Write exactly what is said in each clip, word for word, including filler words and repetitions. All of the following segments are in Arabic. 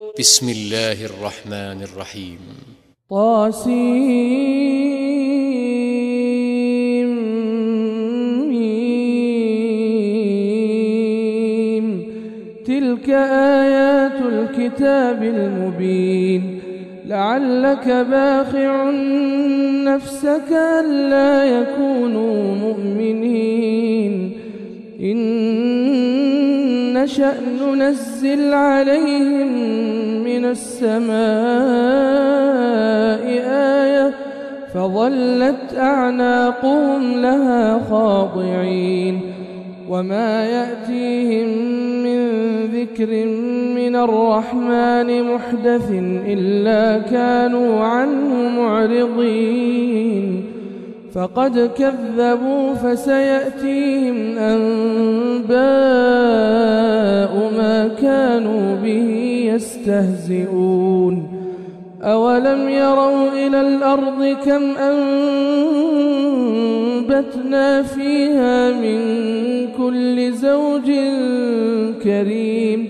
بسم الله الرحمن الرحيم. طاسيم. تلك آيات الكتاب المبين. لعلك باخع نفسك ألا يكونوا مؤمنين إن نشأ ننزل عليهم من السماء آية فظلت أعناقهم لها خاضعين وما يأتيهم من ذكر من الرحمن محدث إلا كانوا عنه معرضين فقد كذبوا فسيأتيهم أنباء ما كانوا به يستهزئون أولم يروا إلى الأرض كم أنبتنا فيها من كل زوج كريم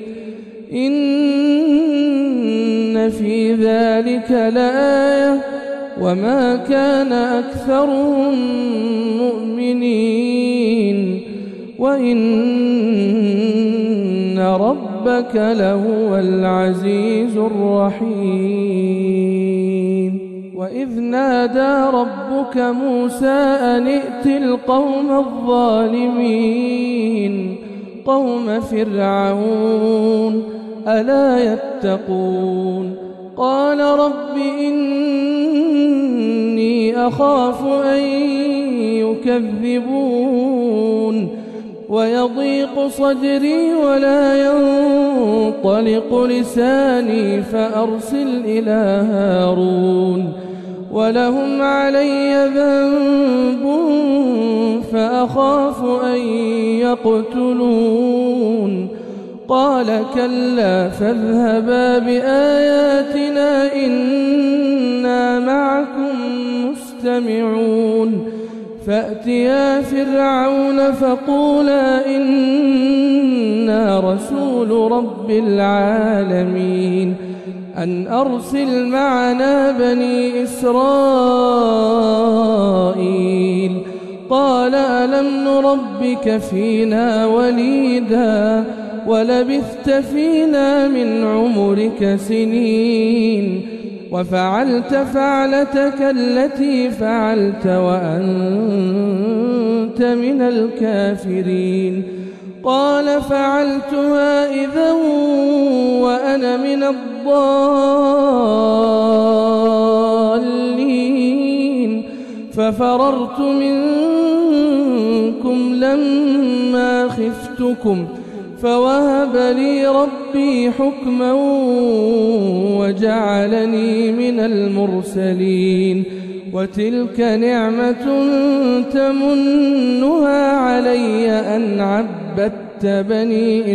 إن في ذلك لآية وما كان أكثرهم مؤمنين وإن ربك لهو العزيز الرحيم. وإذ نادى ربك موسى أن ائت القوم الظالمين قوم فرعون ألا يتقون قال رب إني أخاف أن يكذبون ويضيق صدري ولا ينطلق لساني فأرسل إلى هارون ولهم علي ذنب فأخاف أن يقتلون قال كلا فاذهبا بآياتنا إنا معكم مستمعون فأتيا فرعون فقولا إنا رسول رب العالمين أن أرسل معنا بني إسرائيل قال ألم نربك فينا وليدا ولبثت فينا من عمرك سنين وفعلت فعلتك التي فعلت وأنت من الكافرين قال فعلتها إذا وأنا من الضالين ففررت منكم لما خفتكم فوهب لي ربي حكما وجعلني من المرسلين وتلك نعمة تمنها علي أن عبدت بني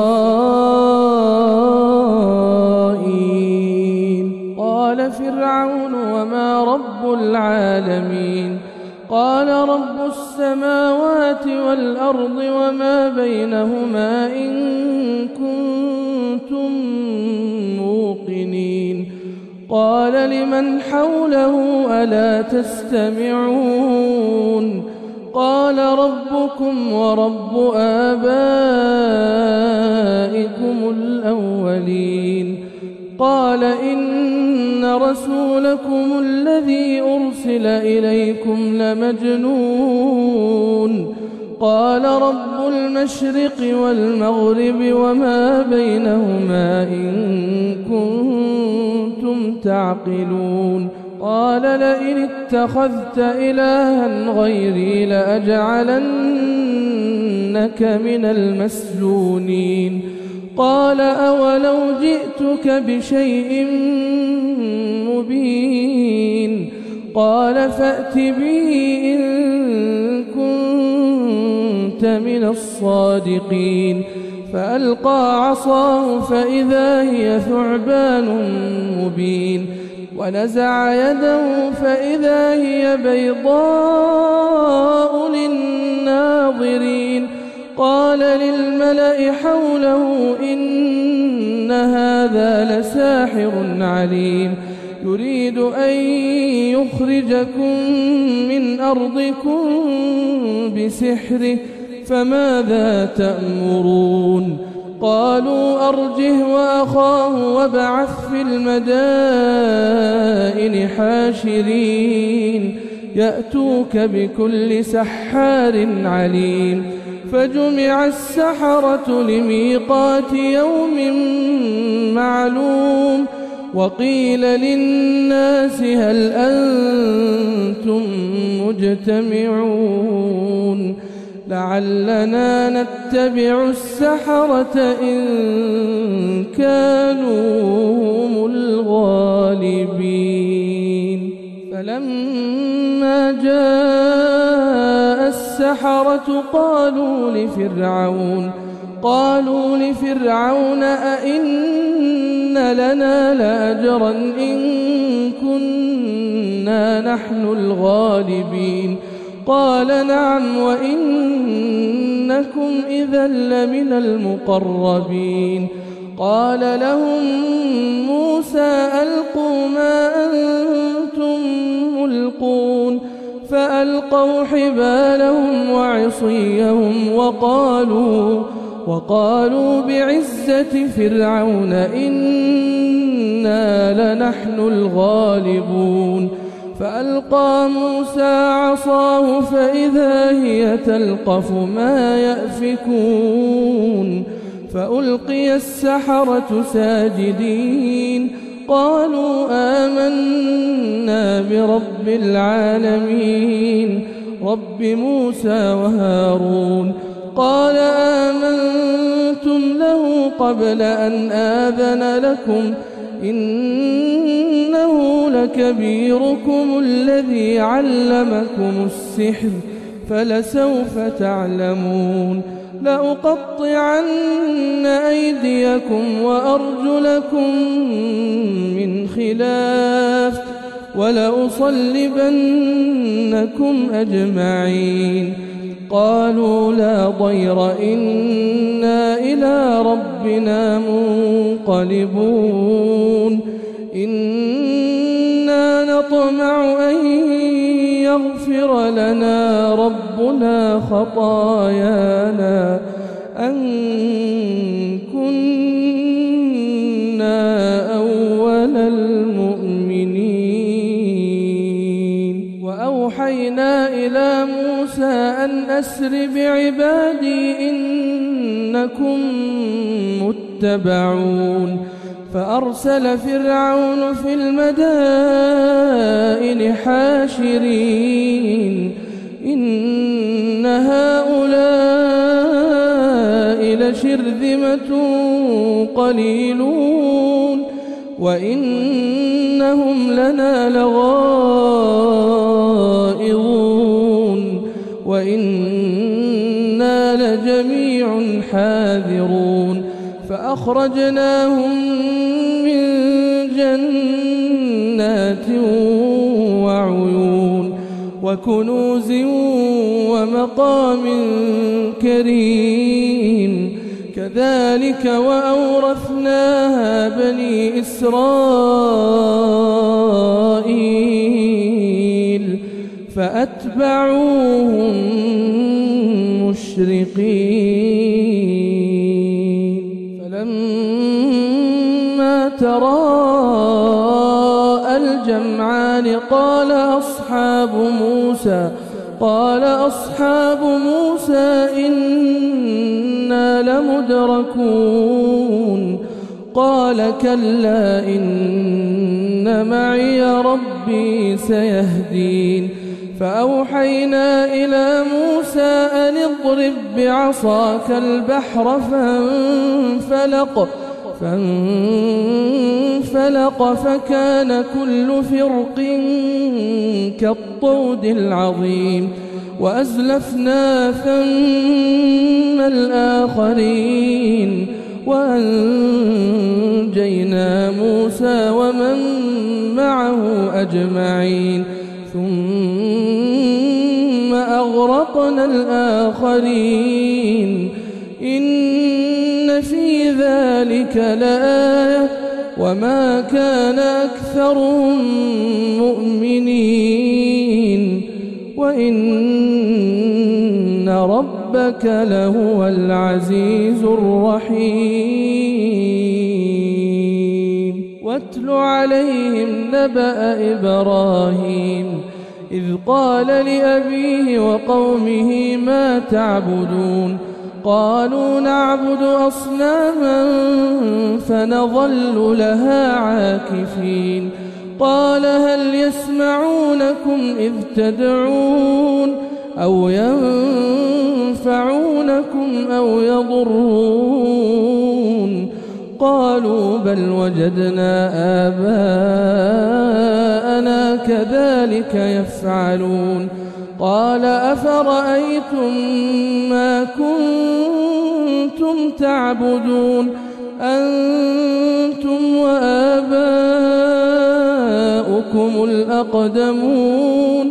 إسرائيل. قال فرعون وما رب العالمين قال رب السماوات والأرض وما بينهما إن كنتم موقنين قال لمن حوله ألا تستمعون قال ربكم ورب آبائكم الأولين قال إن رسولكم الذي أرسل إليكم لمجنون قال رب المشرق والمغرب وما بينهما إن كنتم تعقلون قال لئن اتخذت إلها غيري لأجعلنك من المسجونين قال أولو جئتك بشيء مبين قال فأت به إن كنت من الصادقين فألقى عصاه فإذا هي ثعبان مبين ونزع يده فإذا هي بيضاء للناظرين قال للملأ حوله إن هذا لساحر عليم يريد أن يخرجكم من أرضكم بسحره فماذا تأمرون قالوا أرجه وأخاه وابعث في المدائن حاشرين يأتوك بكل سحار عليم فجمع السحرة لميقات يوم معلوم وقيل للناس هل أنتم مجتمعون لعلنا نتبع السحرة إن كانوا هم الغالبين فلما جاء السحرة قالوا لفرعون قالوا لفرعون أئن لنا لأجرا إن كنا نحن الغالبين قال نعم وإنكم إذا لمن المقربين قال لهم موسى ألقوا ما أنتم ملقون فألقوا حبالهم وعصيهم وقالوا وقالوا بعزة فرعون إنا لنحن الغالبون فألقى موسى عصاه فإذا هي تلقف ما يأفكون فألقي السحرة ساجدين قالوا آمنا برب العالمين رب موسى وهارون قال آمنتم له قبل أن آذن لكم إنه لكبيركم الذي علمكم السحر فلسوف تعلمون لأقطعن أيديكم وأرجلكم من خلاف ولأصلبنكم أجمعين قالوا لا ضير إنا إلى ربنا منقلبون إنا نطمع أن يغفر لنا ربنا خطايانا أن كنا أول المؤمنين وأوحينا إلى موسى أن أسر بعبادي إنكم متبعون فأرسل فرعون في المدائن حاشرين إن هؤلاء لشرذمة قليلون وإنهم لنا لغائظون وإنا لجميع حاذرون فأخرجناهم من جنات وعيون وكنوز ومقام كريم كذلك وأورثناها بني إسرائيل فأتبعوهم مشرقين فلما تراءى الجمعان قال أصحاب موسى قال أصحاب موسى إنا لمدركون قال كلا إن معي ربي سيهدين فأوحينا إلى موسى أن اضرب بعصاك البحر فانفلق فانفلق فكان كل فرق كالطود العظيم وأزلفنا ثم الآخرين وأنجينا موسى ومن معه أجمعين ثم أغرقنا وأغرقنا الآخرين إن في ذلك لآية وما كان أكثرهم مؤمنين وإن ربك لهو العزيز الرحيم واتل عليهم نبأ إبراهيم إذ قال لأبيه وقومه ما تعبدون قالوا نعبد أصناما فنظل لها عاكفين قال هل يسمعونكم إذ تدعون أو ينفعونكم أو يضرون قالوا بل وجدنا آباءنا كذلك يفعلون قال أفرأيتم ما كنتم تعبدون أنتم وآباؤكم الأقدمون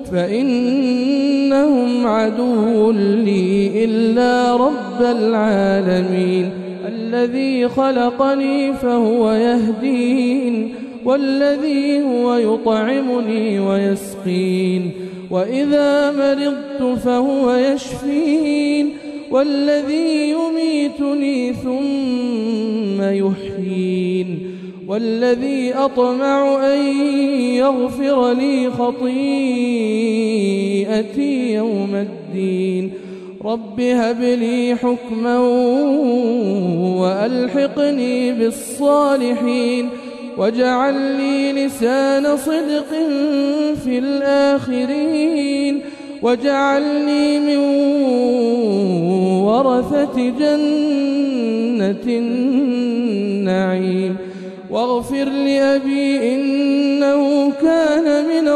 فإنهم عدو لي إلا رب العالمين الذي خلقني فهو يهدين والذي هو يطعمني ويسقين وإذا مرضت فهو يشفين والذي يميتني ثم يحيين والذي أطمع أن يغفر لي خطيئتي يوم الدين رب هب لي حكما وألحقني بالصالحين واجعل لي لسان صدق في الآخرين واجعلني من ورثة جنة النعيم واغفر لأبي إنه كان من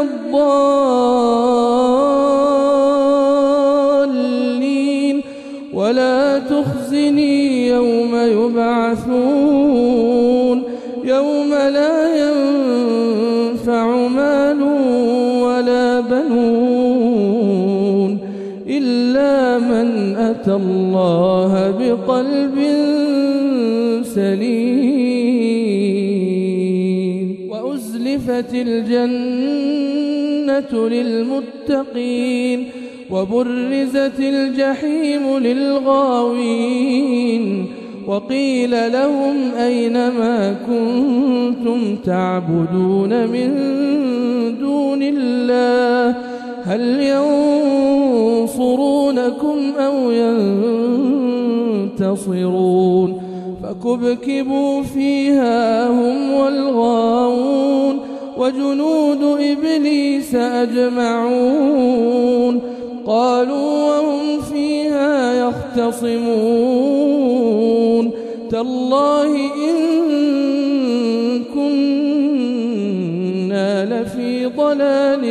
الضالين ولا تخزني يوم يبعثون يوم لا ينفع مال ولا بنون إلا من أتى الله بقلب سليم وأزلفت الجنة للمتقين وبرزت الجحيم للغاوين وقيل لهم أين ما كنتم تعبدون من دون الله هل ينصرونكم أو ينتصرون فكبكبوا فيها هم والغاوون وجنود إبليس أجمعون قالوا وهم فيها يختصمون تالله إن كنا لفي ضلال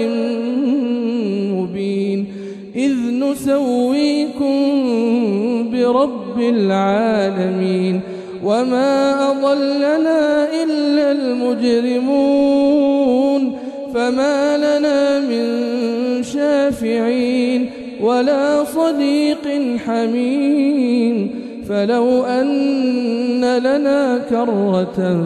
مبين إذ نسويكم برب العالمين وما أضلنا إلا المجرمون فما لنا من شافعين ولا صديق حميم فلو أن لنا كرة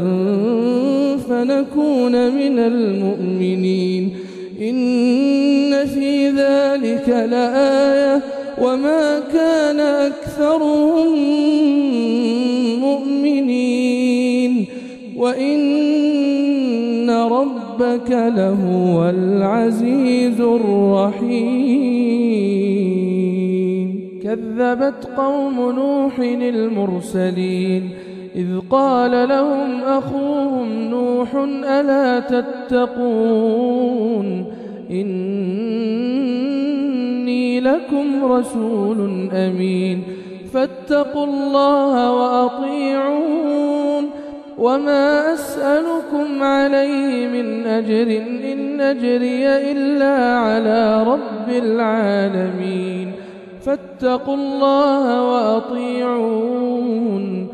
فنكون من المؤمنين إن في ذلك لآية وما كان أكثرهم مؤمنين وإن ربك لهو العزيز الرحيم كذبت قوم نوح المرسلين إذ قال لهم أخوهم نوح ألا تتقون إني لكم رسول أمين فاتقوا الله وأطيعون وما أسألكم عليه من أجر إن أجري إلا على رب العالمين فاتقوا الله وأطيعون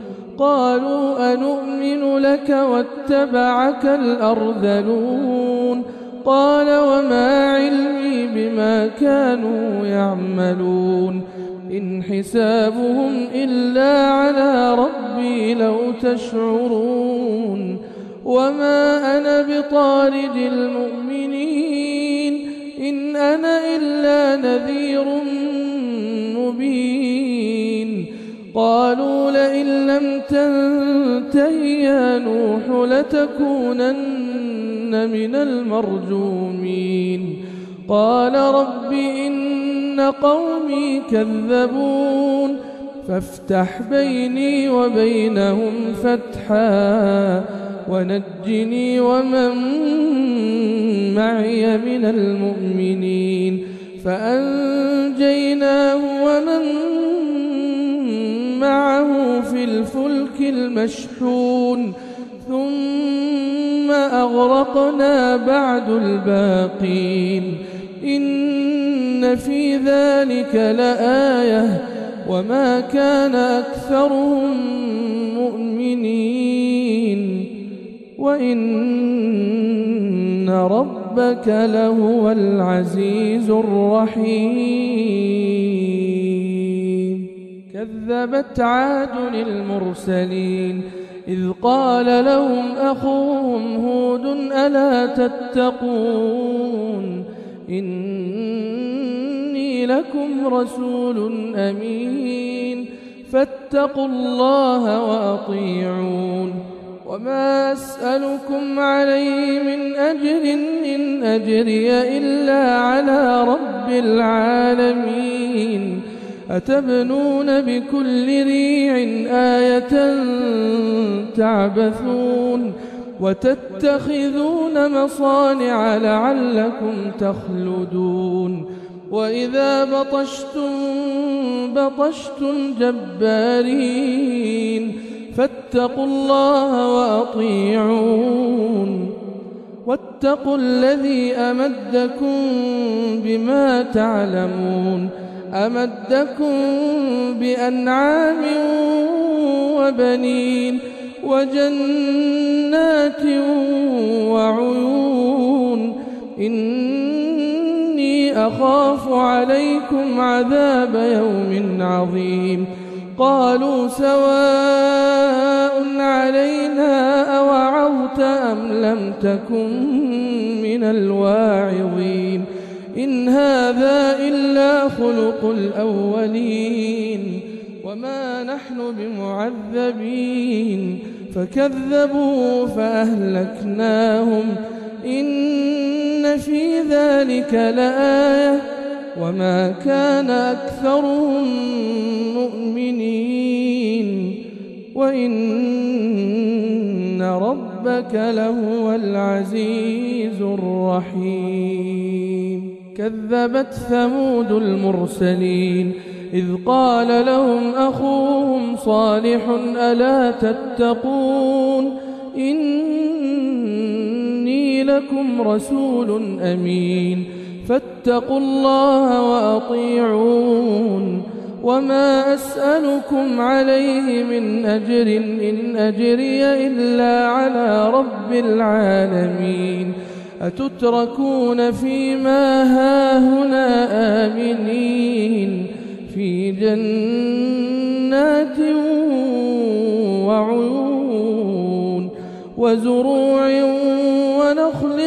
قالوا أنؤمن لك واتبعك الأرذلون قال وما علمي بما كانوا يعملون إن حسابهم إلا على ربي لو تشعرون وما أنا بطارد المؤمنين إن أنا إلا نذير مبين قالوا لئن لم تنته يا نوح لتكونن من المرجومين قال رب إن قومي كذبون فافتح بيني وبينهم فتحا ونجني ومن معي من المؤمنين فأنجيناه ومن معه في الفلك المشحون ثم أغرقنا بعد الباقين إن في ذلك لآية وما كان أكثرهم مؤمنين وإن ربك لهو العزيز الرحيم كذبت عاد المرسلين إذ قال لهم أخوهم هود ألا تتقون إني لكم رسول أمين فاتقوا الله وأطيعون وما أسألكم عليه من أجر إن أجري إلا على رب العالمين أتبنون بكل ريع آية تعبثون وتتخذون مصانع لعلكم تخلدون وإذا بطشتم بطشتم جبارين فاتقوا الله وأطيعون واتقوا الذي أمدكم بما تعلمون أمدكم بأنعام وبنين وجنات وعيون إني أخاف عليكم عذاب يوم عظيم قالوا سواء علينا أوعظت أم لم تكن من الواعظين إن هذا إلا خلق الأولين وما نحن بمعذبين فكذبوا فأهلكناهم إن في ذلك لآية وما كان أكثرهم مؤمنين وإن ربك لهو العزيز الرحيم كذبت ثمود المرسلين إذ قال لهم أخوهم صالح ألا تتقون إني لكم رسول أمين فاتقوا الله وأطيعون وما أسألكم عليه من أجر إن أجري إلا على رب العالمين أتتركون فيما هاهنا آمنين في جنات وعيون وزروع ونخل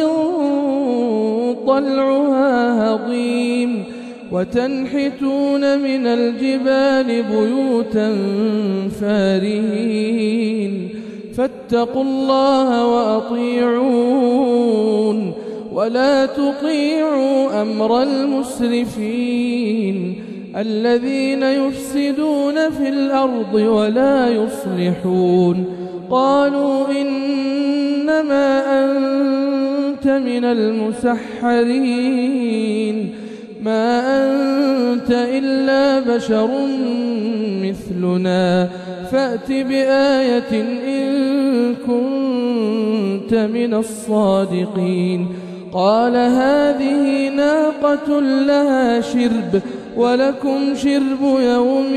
طلعها هضيم وتنحتون من الجبال بيوتا فارهين فاتقوا الله وأطيعون ولا تطيعوا أمر المسرفين الذين يفسدون في الأرض ولا يصلحون قالوا إنما أنت من المسحرين ما أنت إلا بشر مثلنا فأت بآية إن كنت من الصادقين قال هذه ناقة لها شرب ولكم شرب يوم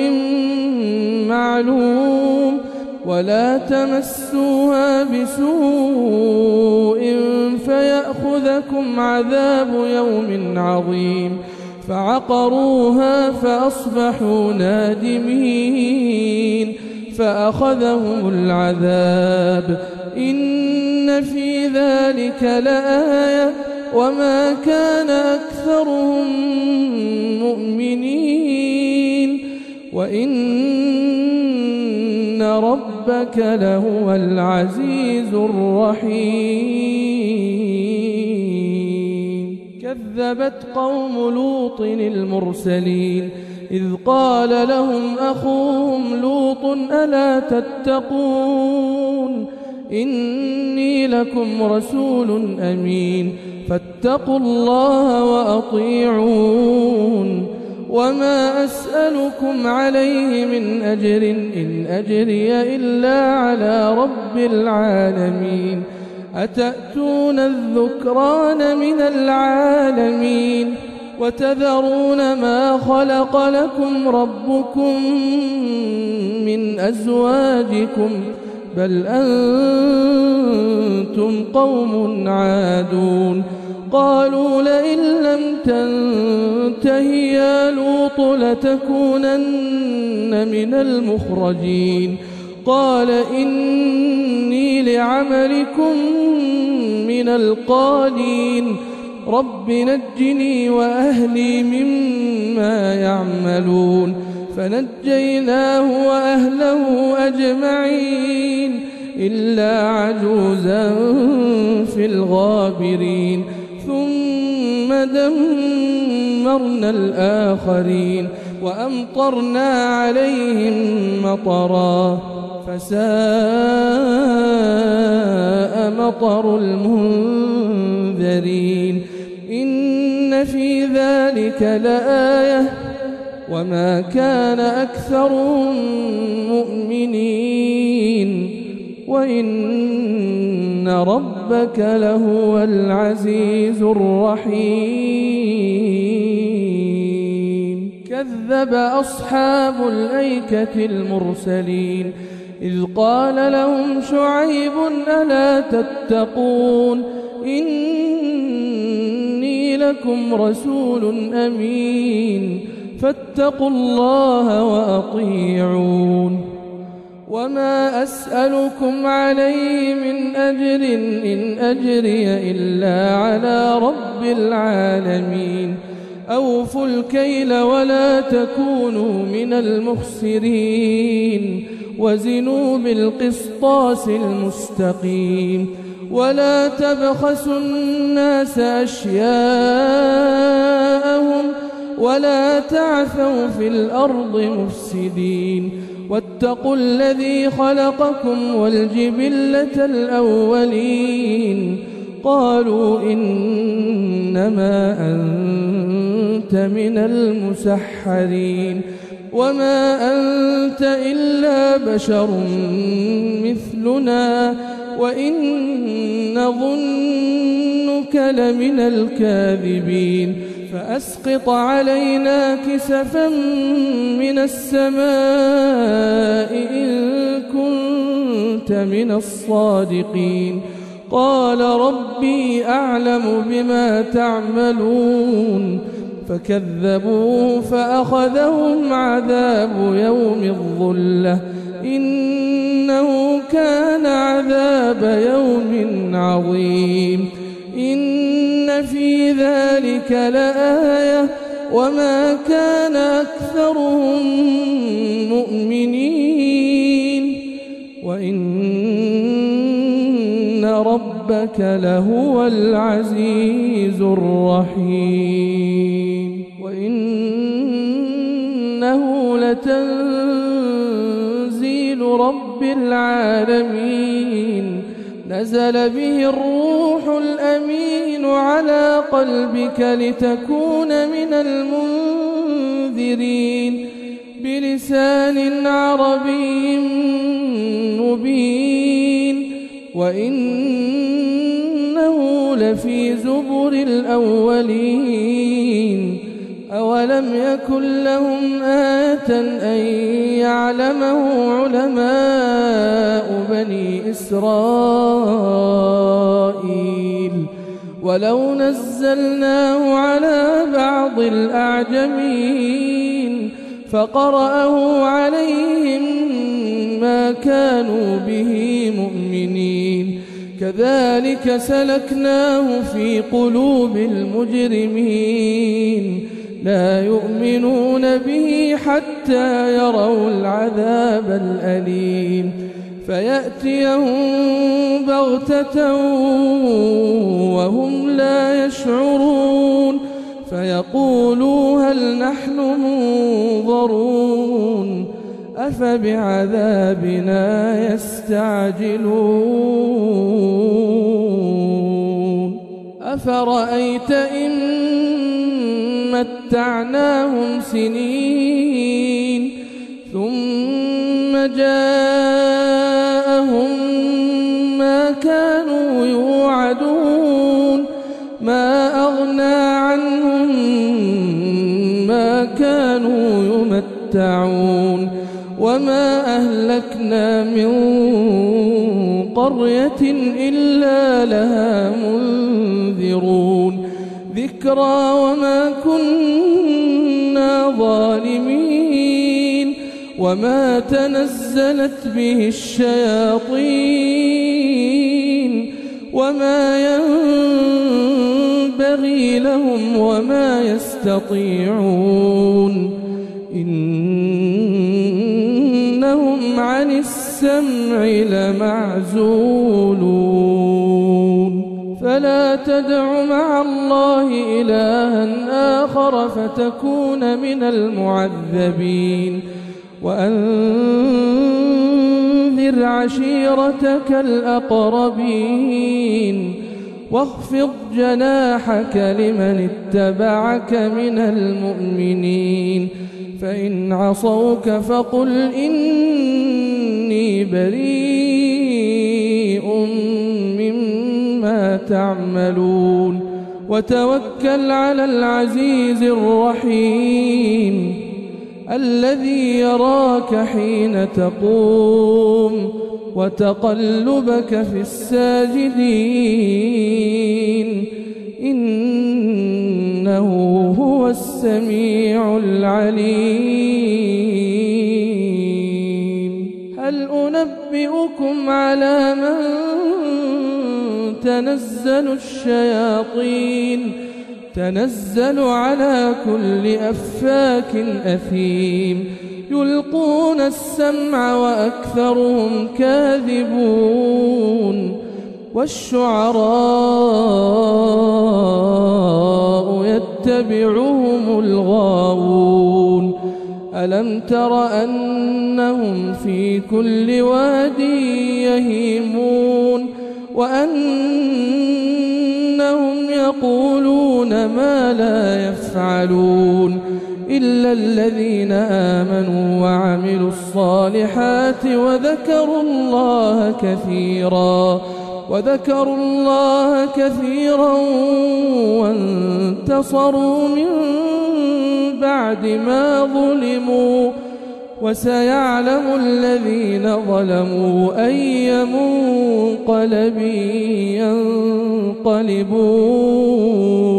معلوم ولا تمسوها بسوء فيأخذ لكم عذاب يوم عظيم فعقروها فأصبحوا نادمين فأخذهم العذاب إن في ذلك لآية وما كان أكثرهم مؤمنين وإن ربك لهو العزيز الرحيم كذبت قوم لوط المرسلين إذ قال لهم أخوهم لوط ألا تتقون إني لكم رسول أمين فاتقوا الله وأطيعون وما أسألكم عليه من أجر إن أجري إلا على رب العالمين أتأتون الذكران من العالمين وتذرون ما خلق لكم ربكم من أزواجكم بل أنتم قوم عادون قالوا لئن لم تنته يا لوط لتكونن من المخرجين قال إني لعملكم من القالين رب نجني وأهلي مما يعملون فنجيناه وأهله أجمعين إلا عجوزا في الغابرين ثم دمرنا الآخرين وأمطرنا عليهم مطرا فساء مطر المنذرين إن في ذلك لآية وما كان أكثرهم مؤمنين وإن ربك لهو العزيز الرحيم كذب أصحاب الأيكة المرسلين إذ قال لهم شعيب ألا تتقون إني لكم رسول أمين فاتقوا الله وأطيعون وما أسألكم عليه من أجر إن أجري إلا على رب العالمين أوفوا الكيل ولا تكونوا من المخسرين وزنوا بالقسطاس المستقيم ولا تبخسوا الناس أشياءهم ولا تعثوا في الأرض مفسدين واتقوا الذي خلقكم والجبلة الأولين قالوا إنما أنت من المسحرين وما أنت إلا بشر مثلنا وإن نظنك لمن الكاذبين فأسقط علينا كسفا من السماء إن كنت من الصادقين قال ربي أعلم بما تعملون فكذبوه فأخذهم عذاب يوم الظلة إنه كان عذاب يوم عظيم إن في ذلك لآية وما كان أكثرهم مؤمنين وإن ربك لهو العزيز الرحيم وإنه لتنزيل رب العالمين نزل به الروح الأمين على قلبك لتكون من المنذرين بلسان عربي مبين وإنه لفي زبر الأولين أولم يكن لهم آية أن يعلمه علماء بني إسرائيل ولو نزلناه على بعض الأعجمين فقرأه عليهم ما كانوا به مؤمنين كذلك سلكناه في قلوب المجرمين لا يؤمنون به حتى يروا العذاب الأليم فيأتيهم بغتة وهم لا يشعرون فيقولوا هل نحن منظرون أفبعذابنا يستعجلون أفرأيت إن متعناهم سنين ثم جاءهم ما كانوا يوعدون ما أغنى عنهم ما كانوا يمتعون وما أهلكنا من قرية إلا لها منذرون ذكرى وما كنا ظالمين وما تنزلت به الشياطين وما ينبغي لهم وما يستطيعون إنهم عن السمع لمعزولون فلا تدع مع الله إلها آخر فتكون من المعذبين وأنذر عشيرتك الأقربين واخفض جناحك لمن اتبعك من المؤمنين فإن عصوك فقل إني بريء مما تعملون وتوكل على العزيز الرحيم الذي يراك حين تقوم وتقلبك في الساجدين إنه هو السميع العليم هل أنبئكم على من تنزل الشياطين تنزل على كل أفاك أثيم يلقون السمع وأكثرهم كاذبون والشعراء يتبعهم الغاوون ألم تر أنهم في كل واد يهيمون وأنهم يقولون ما لا يفعلون إلا الذين آمنوا وعملوا الصالحات وذكروا الله كثيرا وذكروا الله كثيرا وانتصروا من بعد ما ظلموا وسيعلم الذين ظلموا أي منقلب ينقلبون